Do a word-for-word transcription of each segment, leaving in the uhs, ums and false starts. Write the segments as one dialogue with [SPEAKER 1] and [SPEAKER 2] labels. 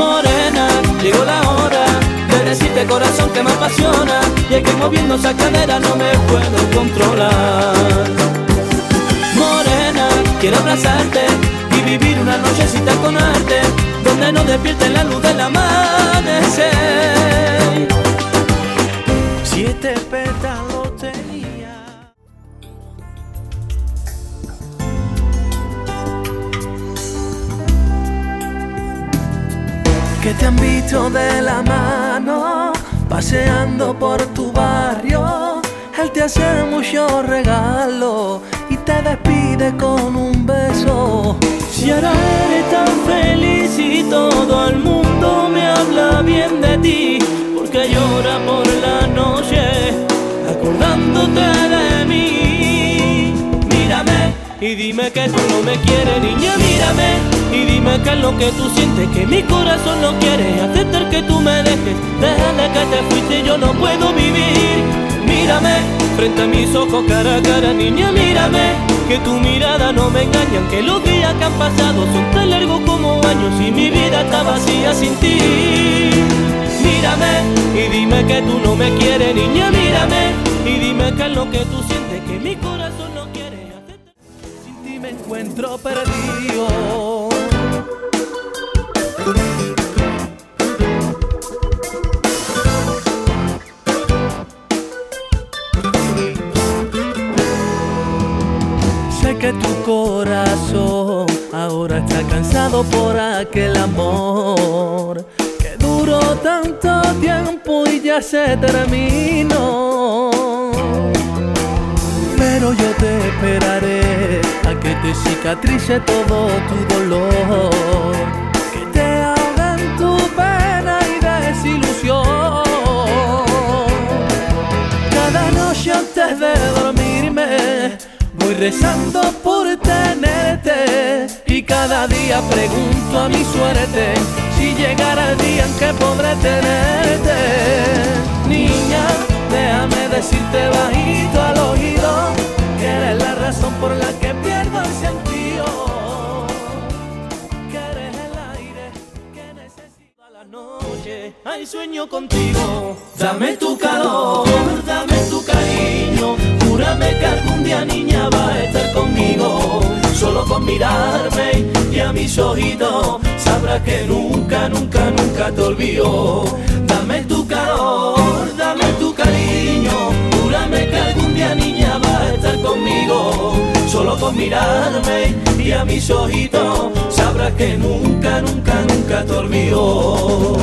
[SPEAKER 1] Morena, llegó la hora de decirte corazón que me apasiona, y es que moviendo esa cadera no me puedo controlar. Morena, quiero abrazarte y vivir una nochecita con arte, donde no despierte la luz del amanecer. Siete pétalos tenía. Que te han visto de la mano, paseando por tu barrio. Él te hace muchos regalos y te despide con un beso. Si ahora eres tan feliz y todo el mundo me habla bien de ti, porque llora por la noche acordándote de mí. Mírame y dime que tú no me quieres, niña, mírame y dime qué es lo que tú sientes, que mi corazón no quiere aceptar que tú me dejes. Desde que te fuiste yo no puedo vivir. Mírame frente a mis ojos cara a cara, niña, mírame, que tu mirada no me engaña, que los días que han pasado son tan largos como años y mi vida está vacía sin ti. Mírame y dime que tú no me quieres, niña, mírame y dime qué es lo que tú sientes, que mi corazón no quiere aceptar. Sin ti me encuentro perdido. Sé que tu corazón ahora está cansado por aquel amor que duró tanto tiempo y ya se terminó. Pero yo te esperaré a que te cicatrice todo tu dolor, que te ahoga en tu pena y desilusión. Cada noche antes de dormirme voy rezando por tenerte, y cada día pregunto a mi suerte si llegará el día en que podré tenerte. Niña, déjame decirte bajito al oído que eres la razón por la que pierdo el sentido, que eres el aire que necesito a la noche. Ay, sueño contigo, dame tu calor, dame tu cariño. Júrame que algún día, niña, vas a estar conmigo. Solo con mirarme y a mis ojitos sabrás que nunca, nunca, nunca te olvido. Dame tu calor, dame tu cariño. Júrame que algún día, niña, vas a estar conmigo. Solo con mirarme y a mis ojitos sabrás que nunca, nunca, nunca te olvido.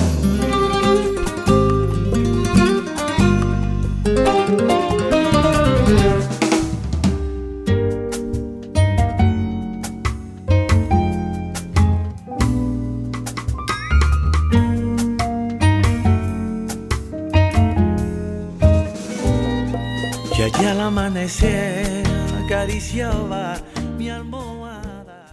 [SPEAKER 1] Y allá al amanecer acariciaba mi almohada.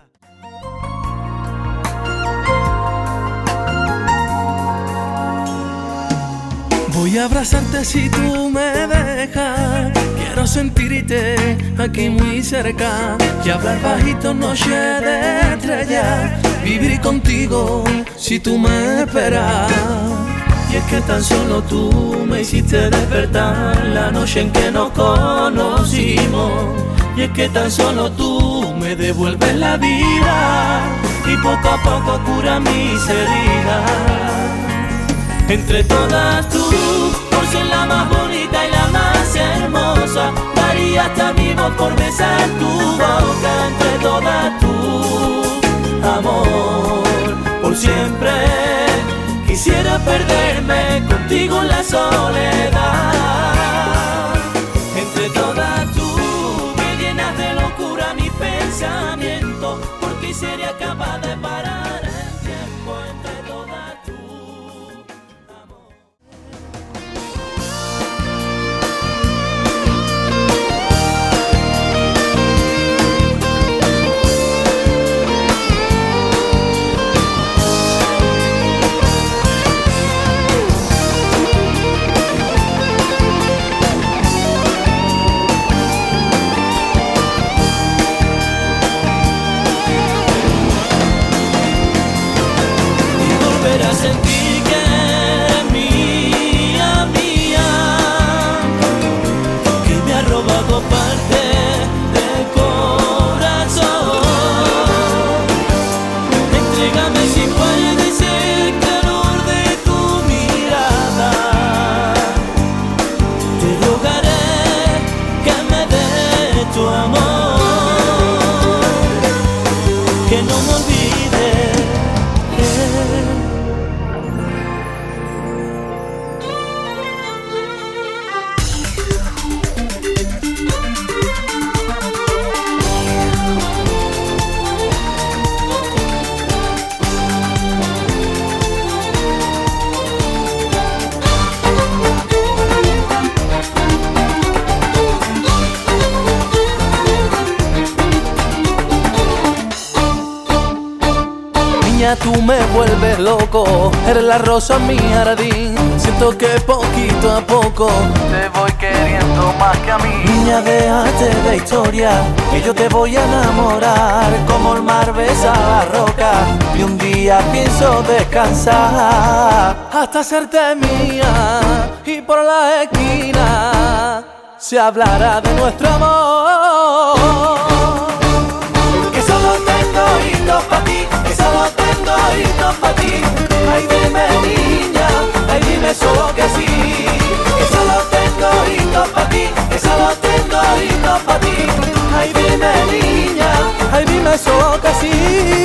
[SPEAKER 1] Voy a abrazarte si tú me dejas. Quiero sentirte aquí muy cerca y hablar bajito, noche de estrella. Vivir contigo si tú me esperas. Y es que tan solo tú me hiciste despertar la noche en que nos conocimos. Y es que tan solo tú me devuelves la vida y poco a poco cura mis heridas. Entre todas tú, por ser la más bonita y la más hermosa, daría hasta mi voz por besar tu boca. Entre todas tú, amor, por siempre quisiera perderme contigo en la soledad. Entre todas tú me llenas de locura mi pensamiento, porque sería capaz de parar el tiempo. Entre todas tú, amor. Niña, tú me vuelves loco, eres la rosa en mi jardín. Siento que poquito a poco te voy queriendo más que a mí. Niña, déjate de historia, que yo te voy a enamorar. Como el mar besa la roca, y un día pienso descansar hasta hacerte mía, y por la esquina se hablará de nuestro amor. Que solo tengo ojitos pa' ti, que solo tengo ojitos pa' ti. Ay, dime niña, ay, dime solo que sí. Que solo tengo ojitos pa' ti, que solo tengo ojitos pa' ti. Ay, dime niña, ay, dime solo que sí.